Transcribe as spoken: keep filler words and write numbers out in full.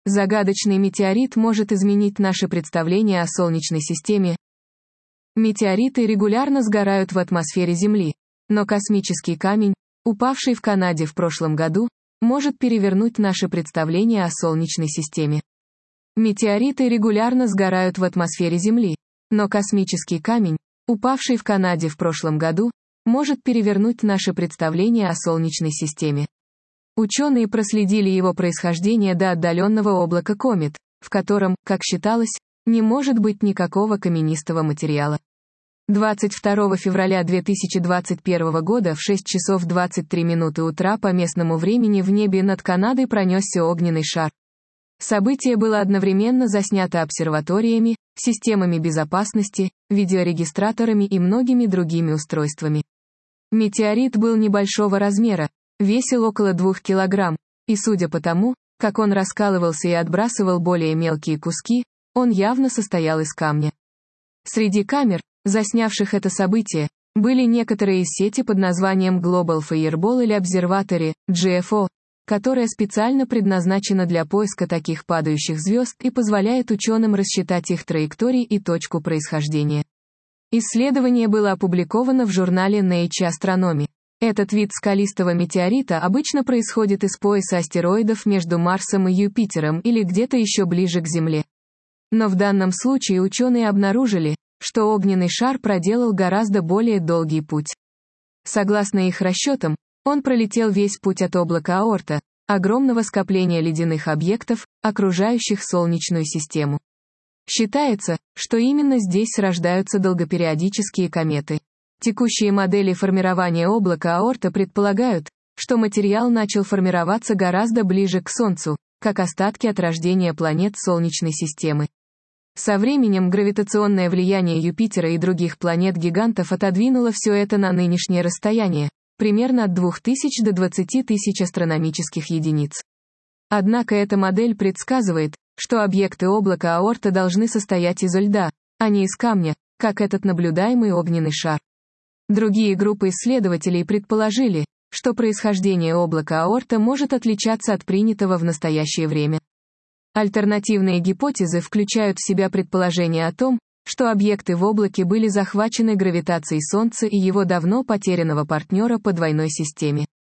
Загадочный метеорит может изменить наше представление о Солнечной системе. Метеориты регулярно сгорают в атмосфере Земли, но космический камень, упавший в Канаде в прошлом году, может перевернуть наше представление о Солнечной системе. Метеориты регулярно сгорают в атмосфере Земли, но космический камень, упавший в Канаде в прошлом году, может перевернуть наше представление о Солнечной системе. Ученые проследили его происхождение до отдаленного облака комет, в котором, как считалось, не может быть никакого каменистого материала. двадцать второго февраля две тысячи двадцать первого года в шесть часов двадцать три минуты утра по местному времени в небе над Канадой пронесся огненный шар. Событие было одновременно заснято обсерваториями, системами безопасности, видеорегистраторами и многими другими устройствами. Метеорит был небольшого размера, весил около двух килограмм, и судя по тому, как он раскалывался и отбрасывал более мелкие куски, он явно состоял из камня. Среди камер, заснявших это событие, были некоторые из сети под названием Global Fireball или Observatory, джи эф о, которая специально предназначена для поиска таких падающих звезд и позволяет ученым рассчитать их траектории и точку происхождения. Исследование было опубликовано в журнале Nature Astronomy. Этот вид скалистого метеорита обычно происходит из пояса астероидов между Марсом и Юпитером или где-то еще ближе к Земле. Но в данном случае ученые обнаружили, что огненный шар проделал гораздо более долгий путь. Согласно их расчетам, он пролетел весь путь от облака Аорта, огромного скопления ледяных объектов, окружающих Солнечную систему. Считается, что именно здесь рождаются долгопериодические кометы. Текущие модели формирования облака Аорта предполагают, что материал начал формироваться гораздо ближе к Солнцу, как остатки от рождения планет Солнечной системы. Со временем гравитационное влияние Юпитера и других планет-гигантов отодвинуло все это на нынешнее расстояние, примерно от двух тысяч до двадцати тысяч астрономических единиц. Однако эта модель предсказывает, что объекты облака Аорта должны состоять из льда, а не из камня, как этот наблюдаемый огненный шар. Другие группы исследователей предположили, что происхождение облака Аорта может отличаться от принятого в настоящее время. Альтернативные гипотезы включают в себя предположение о том, что объекты в облаке были захвачены гравитацией Солнца и его давно потерянного партнера по двойной системе.